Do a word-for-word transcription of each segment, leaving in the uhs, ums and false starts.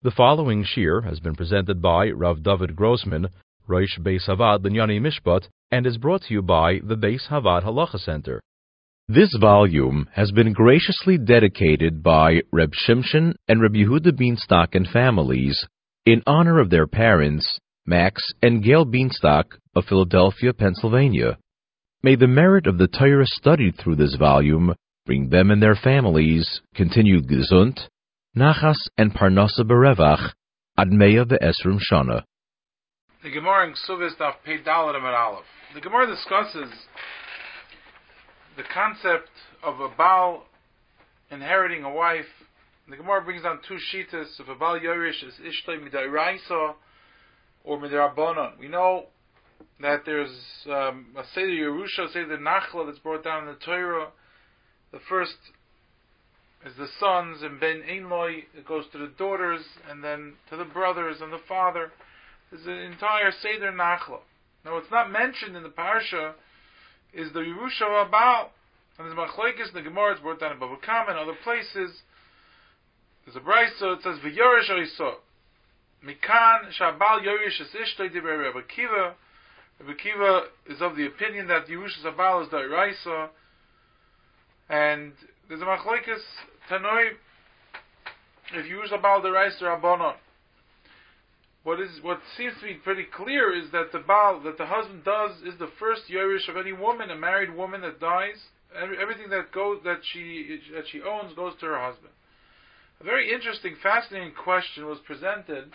The following shir has been presented by Rav David Grossman, Rosh Beis Havad Linyani Mishpat, and is brought to you by the Beis Havad Halacha Center. This volume has been graciously dedicated by Reb Shimshon and Reb Yehuda Bienstock and families in honor of their parents, Max and Gail Bienstock of Philadelphia, Pennsylvania. May the merit of the Torah studied through this volume bring them and their families continued gesund, nachas and parnasa berevach, ad meya ve'esrim shana. The Gemara in Ksubis Daf Pei Daled Amud Aleph. The Gemara discusses the concept of a Baal inheriting a wife. The Gemara brings down two shitas of a Baal Yorish is Ishtay Midairaisa or Midarabbanon. We know that there's um, a Seder Yerusha, Seder Nachla that's brought down in the Torah. The first is the sons, and Ben Einloi, it goes to the daughters, and then to the brothers and the father. There's an entire Seder Nachla. Now what's not mentioned in the Parsha is the Yerusha of Baal. And there's Machlekes, the Gemara, it's brought down in Bava Kama and other places. There's a Brayso, it says, V'yorish oiso. Mikan, Shabal Yorish es ishtoi diber Rebbe Kiva. Rebbe Kiva is of the opinion that Yerusha of Baal is Dairaisa. And there's a Machlekes, Tanoi, if Yerusha of Baal Dairaisa Rabbanon. What is what seems to be pretty clear is that the Baal, that the husband does, is the first Yorish of any woman, a married woman that dies. Everything that goes that she that she owns goes to her husband. A very interesting, fascinating question was presented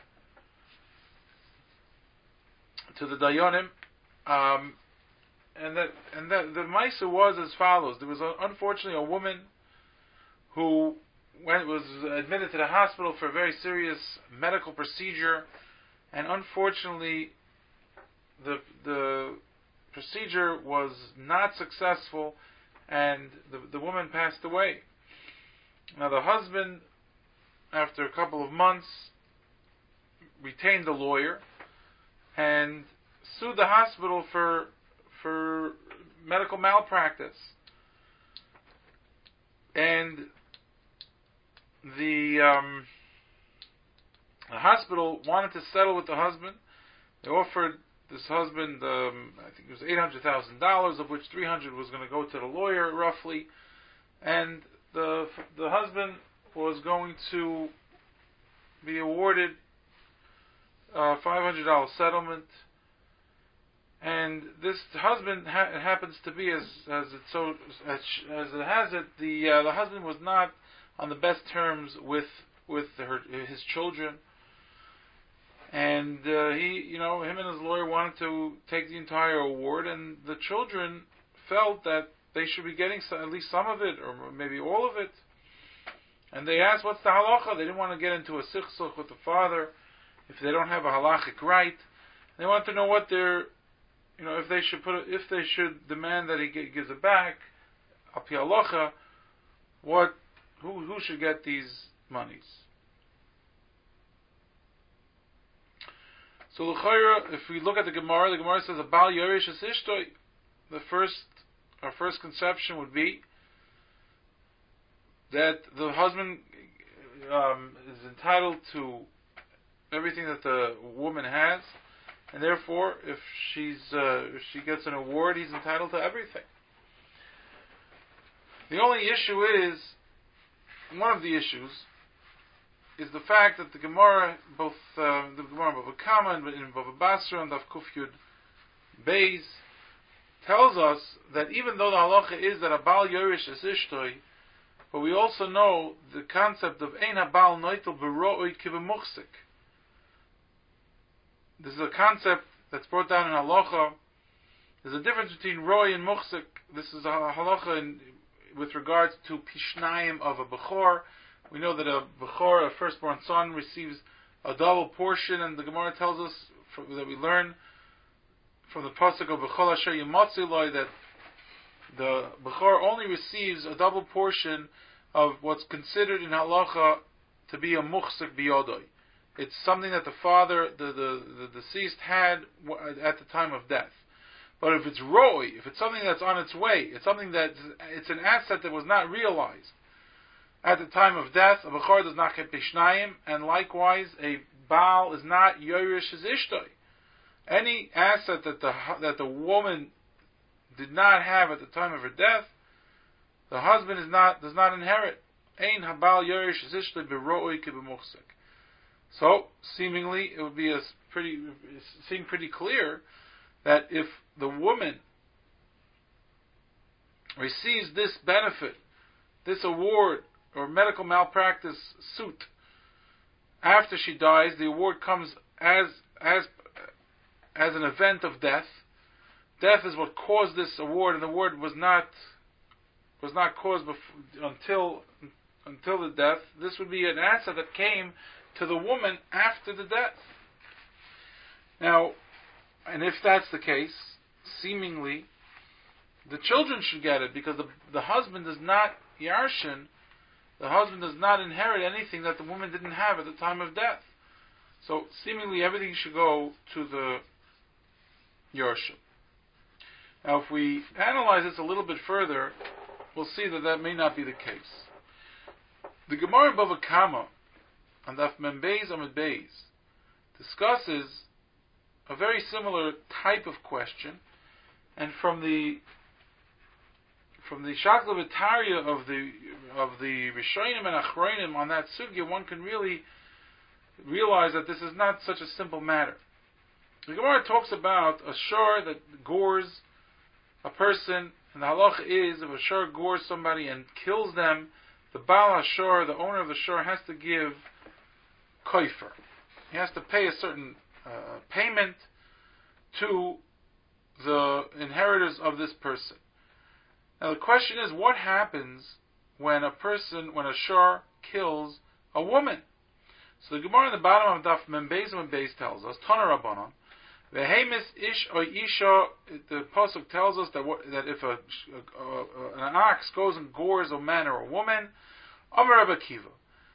to the Dayanim, um, and that and that the Maisa was as follows: there was a, unfortunately a woman who went was admitted to the hospital for a very serious medical procedure. And unfortunately, the the procedure was not successful, and the the woman passed away. Now the husband, after a couple of months, retained a lawyer and sued the hospital for for medical malpractice. And the um, The hospital wanted to settle with the husband. They offered this husband, um, I think it was eight hundred thousand dollars, of which three hundred was going to go to the lawyer, roughly. And the the husband was going to be awarded a five hundred dollars settlement. And this husband ha- happens to be, as as it so as, as it has it, the uh, the husband was not on the best terms with with her, his children. And uh, he, you know, him and his lawyer wanted to take the entire award, and the children felt that they should be getting some, at least some of it, or maybe all of it. And they asked, "What's the halacha?" They didn't want to get into a sichsuch with the father if they don't have a halachic right. They want to know what they're, you know, if they should put, if they should demand that he get, gives it back, api halacha, what, who, who should get these monies? So l'chayra, if we look at the Gemara, the Gemara says a Baal Yorish es ishtoi. The first, our first conception would be that the husband um, is entitled to everything that the woman has, and therefore, if she's uh, if she gets an award, he's entitled to everything. The only issue is, one of the issues, is the fact that the Gemara, both uh, the Gemara Bava Kama and in Bava Basra and Daf Kuf Yud Beis, tells us that even though the halacha is that a Baal Yorish is ishtoi, but we also know the concept of Ein HaBaal Noitel B'ro'oi Kivemuchsik. This is a concept that's brought down in halacha. There's a difference between Roy and Muchsik. This is a halacha in, with regards to Pishnayim of a Bechor. We know that a Bechor, a firstborn son, receives a double portion, and the Gemara tells us from, that we learn from the pasuk of Bechol Asher Yimatzi Loi that the Bechor only receives a double portion of what's considered in halacha to be a muchsik biyodoi. It's something that the father, the, the, the deceased, had at the time of death. But if it's roi, if it's something that's on its way, it's something that it's an asset that was not realized, at the time of death. A bechor does not get pishnayim, and likewise a baal is not yorish his ishtoi. Any asset that the that the woman did not have at the time of her death, the husband is not does not inherit. Ein habal yorish his ishtoi beroi kibemuchsek. So seemingly it would be a pretty seem pretty clear that if the woman receives this benefit, this award or medical malpractice suit after she dies, the award comes as as as an event of death. Death is what caused this award, and the award was not was not caused before, until until the death. This would be an asset that came to the woman after the death. Now, and if that's the case, seemingly the children should get it, because the the husband does not yarshin. The husband does not inherit anything that the woman didn't have at the time of death. So seemingly everything should go to the yarshim. Now, if we analyze this a little bit further, we'll see that that may not be the case. The Gemara in Bava Kama, on Daf Mem Beis Amud Beis, discusses a very similar type of question, and from the from the Shakla V'Tarya of the of the Rishonim and Achronim on that sugya, one can really realize that this is not such a simple matter. The Gemara talks about a shor that gores a person, and the halacha is if a shor gores somebody and kills them, the Baal HaShor, the owner of the shor, has to give koifer. He has to pay a certain uh, payment to the inheritors of this person. Now the question is, what happens when a person, when a shor kills a woman? So the Gemara in the bottom of Daf Mem Beis Amud Beis tells us, Tana Rabbanon, Vehemis ish or isha. The pasuk tells us that what, that if a, a, a, an ox goes and gores a man or a woman, Amar Rabbi Akiva,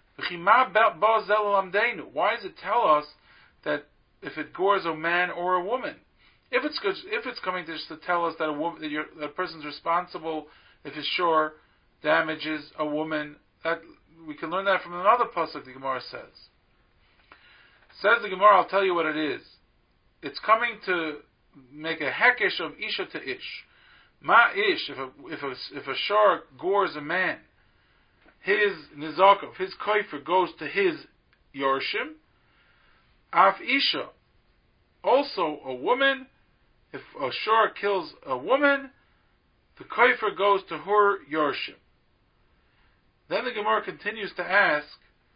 why does it tell us that if it gores a man or a woman? If it's if it's coming to just to tell us that a woman, that, that a person's responsible if his shor damages a woman, that we can learn that from another pasuk. The Gemara says. Says the Gemara, I'll tell you what it is. It's coming to make a hekesh of isha to ish. Ma ish, if a if a if a shor gores a man, his nizakov, his koifer goes to his yorshim. Af isha, also a woman. If a shor kills a woman, the koifer goes to her yorshim. Then the Gemara continues to ask,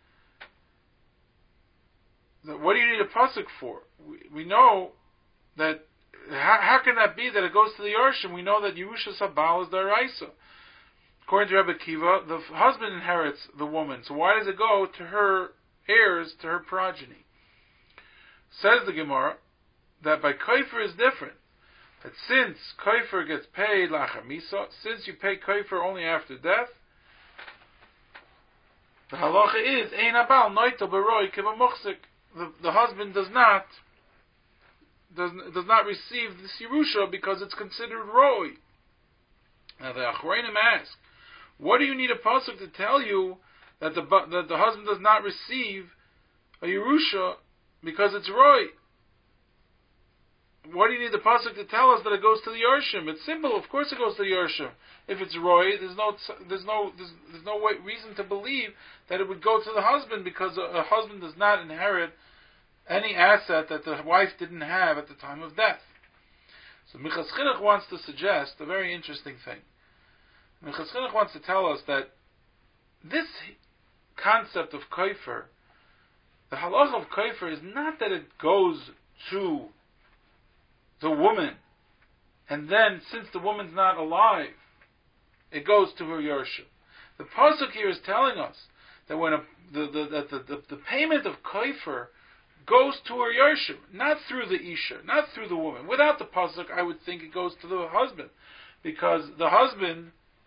that what do you need a pasuk for? We, we know that, how, how can that be that it goes to the yorshim? We know that Yerusha Sabal is the Araisa. According to Rabbi Akiva, the husband inherits the woman. So why does it go to her heirs, to her progeny? Says the Gemara, that by koifer is different. That since koifer gets paid lachar misa, since you pay koifer only after death, the halacha is ein abal noito beroi kiva muchzik. The the husband does not does does not receive this yerusha because it's considered roi. Now the achronim ask, what do you need a pasuk to tell you that the that the husband does not receive a yerusha because it's roi? What do you need the pasuk to tell us that it goes to the yorshim? It's simple. Of course, it goes to the yorshim. If it's roi, there's no there's no there's, there's no way, reason to believe that it would go to the husband, because a, a husband does not inherit any asset that the wife didn't have at the time of death. So Minchas Chinuch wants to suggest a very interesting thing. Minchas Chinuch wants to tell us that this concept of koifer, the halacha of koifer, is not that it goes to the woman, and then since the woman's not alive, it goes to her yorshim. The pasuk here is telling us that when a, the, the, the, the, the payment of koifer goes to her yorshim, not through the isha, not through the woman. Without the pasuk, I would think it goes to the husband, because the husband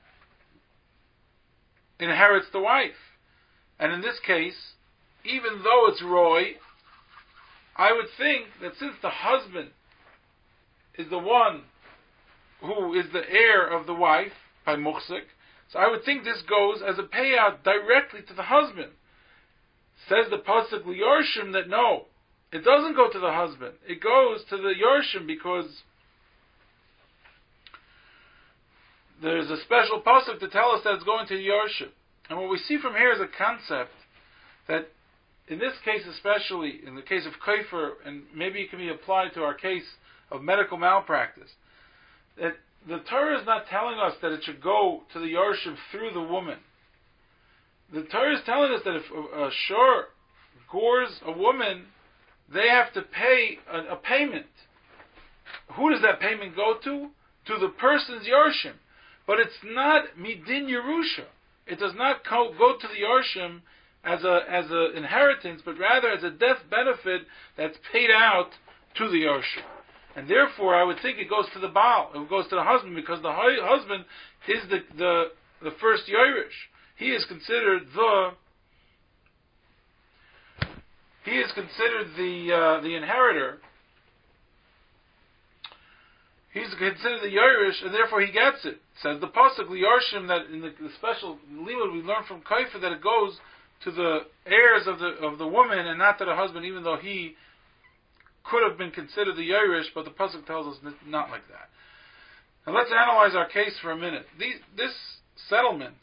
inherits the wife, and in this case, even though it's roi, I would think that since the husband is the one who is the heir of the wife by muchzik, So I would think this goes as a payout directly to the husband. Says the Pasuk Liyorshim that no, it doesn't go to the husband. It goes to the Yorshim because there's a special Pasuk to tell us that it's going to the Yorshim. And what we see from here is a concept that in this case especially, in the case of Kaifer, and maybe it can be applied to our case of medical malpractice, that the Torah is not telling us that it should go to the Yorshim through the woman. The Torah is telling us that if a, a shor gores a woman, they have to pay a, a payment. Who does that payment go to? To the person's Yorshim. But it's not Midin Yerusha. It does not co- go to the Yorshim as a as an inheritance, but rather as a death benefit that's paid out to the Yorshim. And therefore, I would think it goes to the Baal. It goes to the husband, because the hu- husband is the, the, the first Yerush. He is considered the he is considered the uh, the inheritor. He's considered the Yerush, and therefore he gets it. Says the pasuk Liyorshim, that in the, the special limud we learn from Kaifa that it goes to the heirs of the of the woman and not to the husband, even though he could have been considered the Yerush, but the pasuk tells us not like that. Now let's analyze our case for a minute. These, this settlement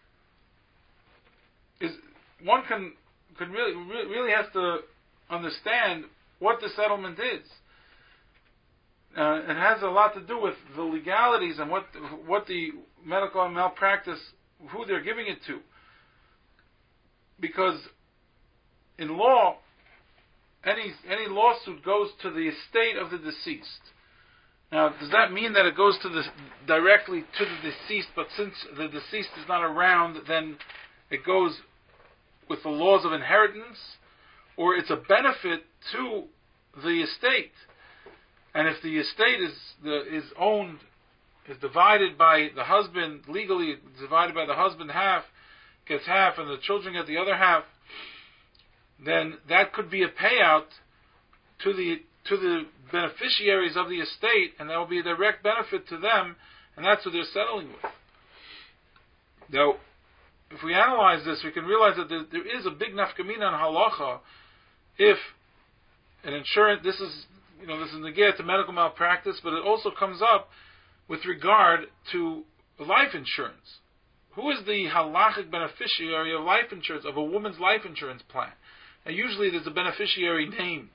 is one can can really really has to understand what the settlement is. Uh, it has a lot to do with the legalities and what what the medical malpractice, who they're giving it to. Because in law, any any lawsuit goes to the estate of the deceased. Now, does that mean that it goes to the directly to the deceased? But since the deceased is not around, then it goes with the laws of inheritance, or it's a benefit to the estate. And if the estate is the, is owned, is divided by the husband, legally divided by the husband, half gets half, and the children get the other half, then that could be a payout to the to the beneficiaries of the estate, and that will be a direct benefit to them, and that's what they're settling with. Now, if we analyze this, we can realize that there, there is a big nafkamina in halacha if an insurance, this is, you know, this is negate to medical malpractice, but it also comes up with regard to life insurance. Who is the halachic beneficiary of life insurance, of a woman's life insurance plan? Now, usually there's a beneficiary named,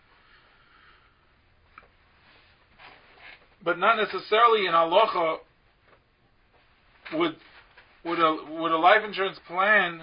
but not necessarily in halacha would would a would a life insurance plan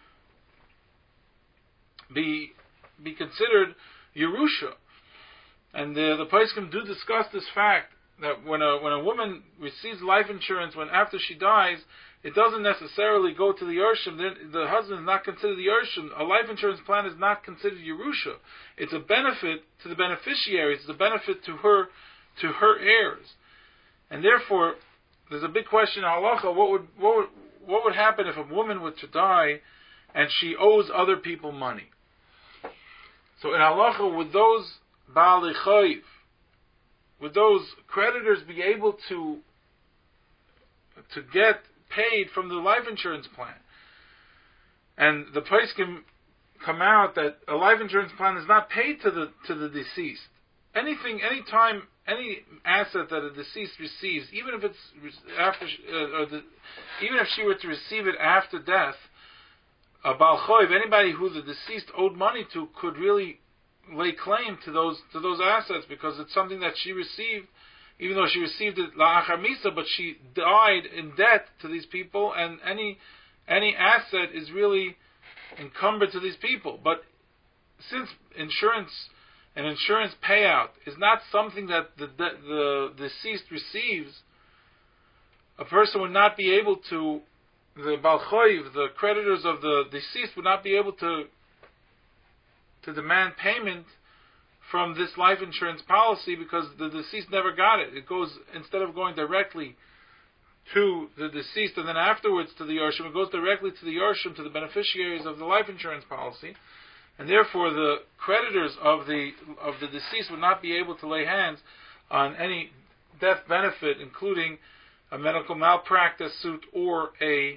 be be considered Yerusha. And the the Poskim do discuss this fact that when a when a woman receives life insurance, when after she dies, it doesn't necessarily go to the Yerusha. The, the husband is not considered the Yerusha. A life insurance plan is not considered Yerusha. It's a benefit to the beneficiaries. It's a benefit to her to her heirs. And therefore, there's a big question in halacha: what would what would what would happen if a woman were to die and she owes other people money? So in halacha, would those Baalei Chayiv, would those creditors be able to to get paid from the life insurance plan? And the Poskim come out that a life insurance plan is not paid to the to the deceased. Anything, any time, any asset that a deceased receives, even if it's after, uh, or the, even if she were to receive it after death, a Baal Choiv, anybody who the deceased owed money to, could really lay claim to those to those assets, because it's something that she received, even though she received it la'achar misa, but she died in debt to these people, and any any asset is really encumbered to these people. But since insurance an insurance payout is not something that the, the, the deceased receives, a person would not be able to, the Baal Choiv, the creditors of the deceased, would not be able to to demand payment from this life insurance policy, because the deceased never got it. It goes, instead of going directly to the deceased and then afterwards to the Yorshim, it goes directly to the Yorshim, to the beneficiaries of the life insurance policy. And therefore, the creditors of the of the deceased would not be able to lay hands on any death benefit, including a medical malpractice suit or a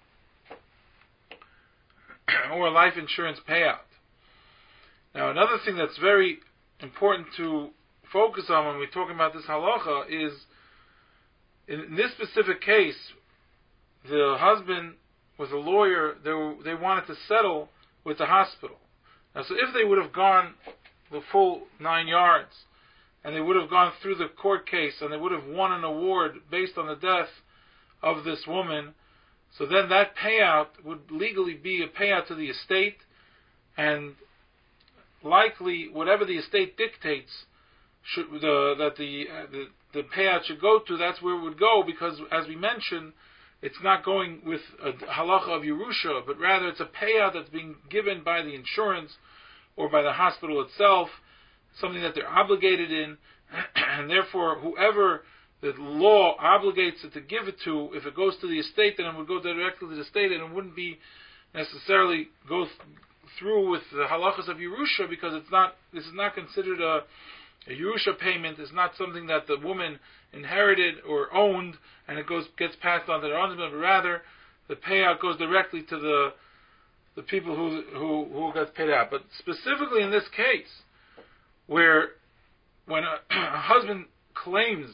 or a life insurance payout. Now, another thing that's very important to focus on when we're talking about this halacha is, in this specific case, the husband was a lawyer. They were, they wanted to settle with the hospital. Now, so if they would have gone the full nine yards, and they would have gone through the court case, and they would have won an award based on the death of this woman, so then that payout would legally be a payout to the estate, and likely whatever the estate dictates should, the, that the, uh, the the payout should go to, that's where it would go, because as we mentioned, it's not going with a halacha of Yerusha, but rather it's a payout that's being given by the insurance or by the hospital itself, something that they're obligated in, and therefore whoever the law obligates it to give it to, if it goes to the estate, then it would go directly to the estate, and it wouldn't be necessarily go th- through with the halachas of Yerusha, because it's not. This is not considered a, a Yerusha payment. It's not something that the woman inherited or owned, and it goes gets passed on to their husband. But rather, the payout goes directly to the the people who who who gets paid out. But specifically in this case, where when a, a husband claims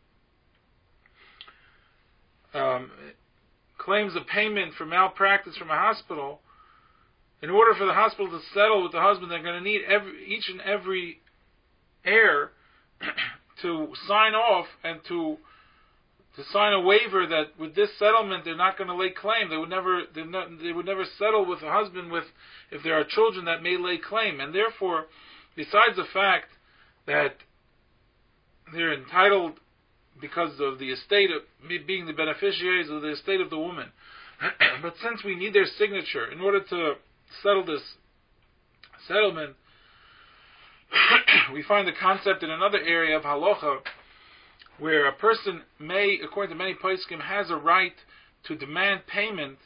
um, claims a payment for malpractice from a hospital, in order for the hospital to settle with the husband, they're going to need every, each and every heir to sign off and to to sign a waiver that with this settlement they're not going to lay claim. They would never not, they would never settle with a husband with if there are children that may lay claim. And therefore, besides the fact that they're entitled because of the estate of being the beneficiaries of the estate of the woman, but since we need their signature in order to settle this settlement, we find the concept in another area of halacha, where a person may, according to many poskim, has a right to demand payment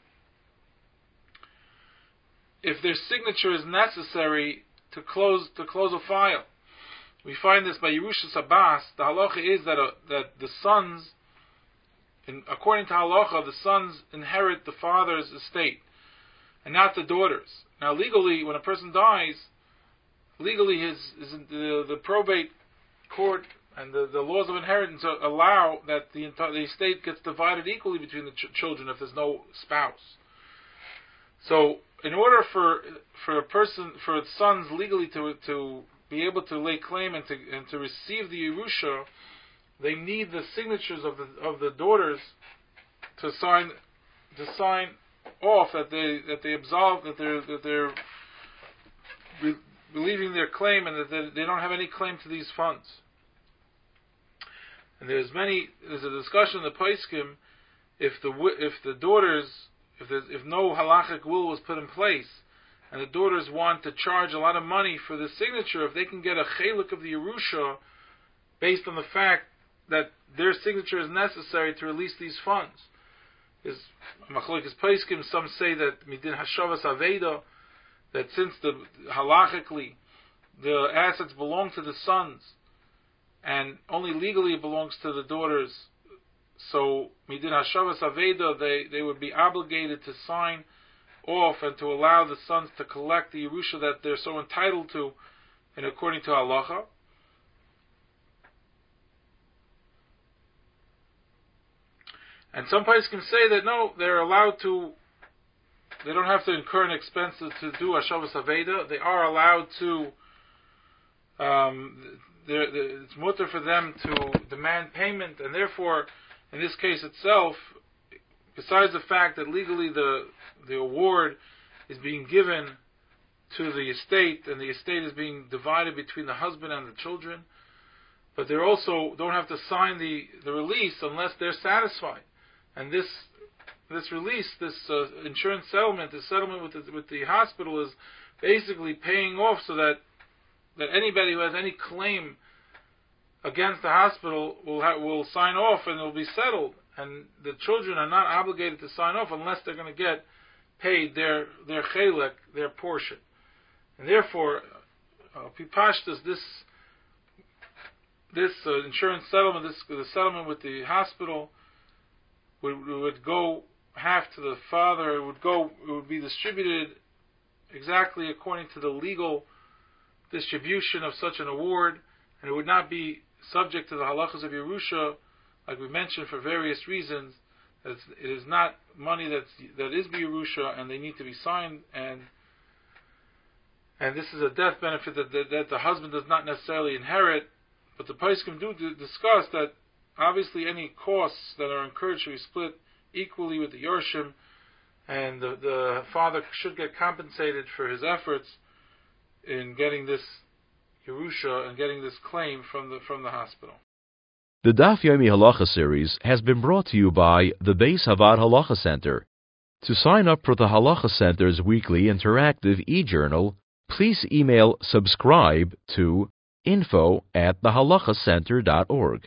if their signature is necessary to close to close a file. We find this by Yerushas Abbas. The halacha is that uh, that the sons, in, according to halacha, the sons inherit the father's estate, and not the daughters. Now, legally, when a person dies, legally his, his the, the probate court and the, the laws of inheritance allow that the entire the estate gets divided equally between the ch- children if there's no spouse. So, in order for for a person for sons legally to to be able to lay claim and to and to receive the Yerusha, they need the signatures of the of the daughters to sign to sign off that they that they absolve that they're that they're re- relieving their claim and that they, they don't have any claim to these funds. And there's many there's a discussion in the poskim if the if the daughters if there's, if no halachic will was put in place and the daughters want to charge a lot of money for the signature, if they can get a chelik of the Yerusha based on the fact that their signature is necessary to release these funds. Is machlokes poskim, some say that midin hashavas aveda, that since the halachically the assets belong to the sons and only legally it belongs to the daughters, so midin hashavas aveda, they they would be obligated to sign off and to allow the sons to collect the Yerusha that they're so entitled to, and according to halacha. And some places can say that no, they're allowed to, they don't have to incur an expense to do Hashavas Aveda. They are allowed to, um, they're, they're, it's mutter for them to demand payment, and therefore, in this case itself, besides the fact that legally the the award is being given to the estate, and the estate is being divided between the husband and the children, but they also don't have to sign the, the release unless they're satisfied. And this this release, this uh, insurance settlement, this settlement with the, with the hospital is basically paying off so that that anybody who has any claim against the hospital will ha- will sign off and it will be settled. And the children are not obligated to sign off unless they're going to get paid their their chelek, their portion. And therefore, uh, Pipashtas, this this uh, insurance settlement, this the settlement with the hospital, would, would go half to the father. It would go. It would be distributed exactly according to the legal distribution of such an award, and it would not be subject to the halachas of Yerusha, like we mentioned, for various reasons. It's, it is not money that's that is Yerusha, and they need to be signed, and and this is a death benefit that, that, that the husband does not necessarily inherit. But the poskim do discuss that obviously any costs that are incurred should be split equally with the Yorshim, and the, the father should get compensated for his efforts in getting this Yerusha and getting this claim from the from the hospital. The Daf Yomi Halacha series has been brought to you by the Beis Havad Halacha Center. To sign up for the Halacha Center's weekly interactive e-journal, please email subscribe to info at the halacha center dot org.